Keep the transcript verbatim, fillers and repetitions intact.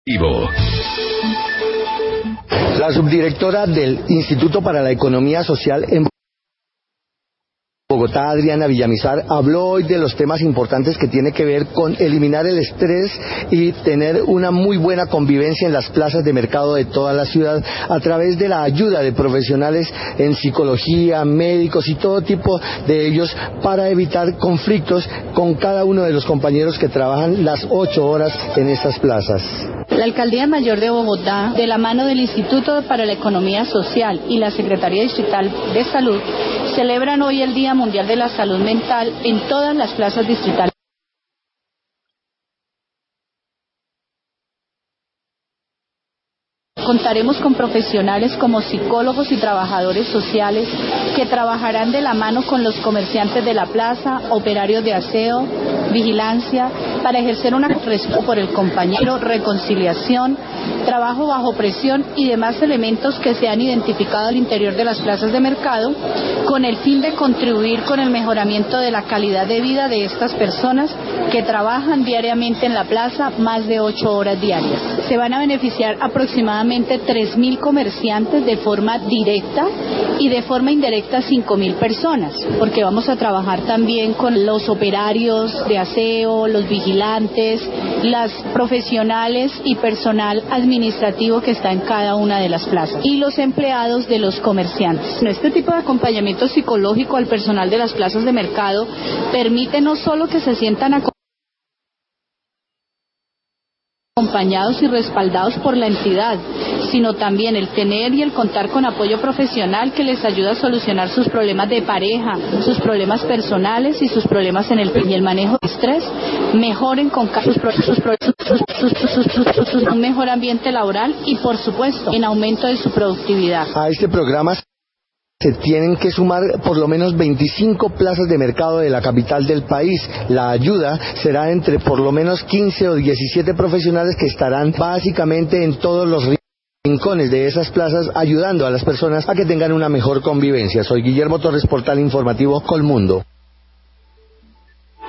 La subdirectora del Instituto para la Economía Social en Bogotá, Adriana Villamizar, habló hoy de los temas importantes que tiene que ver con eliminar el estrés y tener una muy buena convivencia en las plazas de mercado de toda la ciudad a través de la ayuda de profesionales en psicología, médicos y todo tipo de ellos para evitar conflictos con cada uno de los compañeros que trabajan las ocho horas en estas plazas. La Alcaldía Mayor de Bogotá, de la mano del Instituto para la Economía Social y la Secretaría Distrital de Salud, celebran hoy el Día Mundial de la Salud Mental en todas las plazas distritales. Contaremos con profesionales como psicólogos y trabajadores sociales que trabajarán de la mano con los comerciantes de la plaza, operarios de aseo, vigilancia, para ejercer una respuesta por el compañero, reconciliación, trabajo bajo presión y demás elementos que se han identificado al interior de las plazas de mercado con el fin de contribuir con el mejoramiento de la calidad de vida de estas personas que trabajan diariamente en la plaza más de ocho horas diarias. Se van a beneficiar aproximadamente tres mil comerciantes de forma directa y de forma indirecta cinco mil personas, porque vamos a trabajar también con los operarios de aseo, los vigilantes, las profesionales y personal administrativo que está en cada una de las plazas y los empleados de los comerciantes. Este tipo de acompañamiento psicológico al personal de las plazas de mercado permite no solo que se sientan acompañados acompañados y respaldados por la entidad, sino también el tener y el contar con apoyo profesional que les ayuda a solucionar sus problemas de pareja, sus problemas personales y sus problemas en el, y el manejo de estrés, mejoren con sus, sus, sus, un mejor ambiente laboral y, por supuesto, en aumento de su productividad. A este programa se tienen que sumar por lo menos veinticinco plazas de mercado de la capital del país. La ayuda será entre por lo menos quince o diecisiete profesionales que estarán básicamente en todos los rincones de esas plazas ayudando a las personas a que tengan una mejor convivencia. Soy Guillermo Torres, Portal Informativo Colmundo.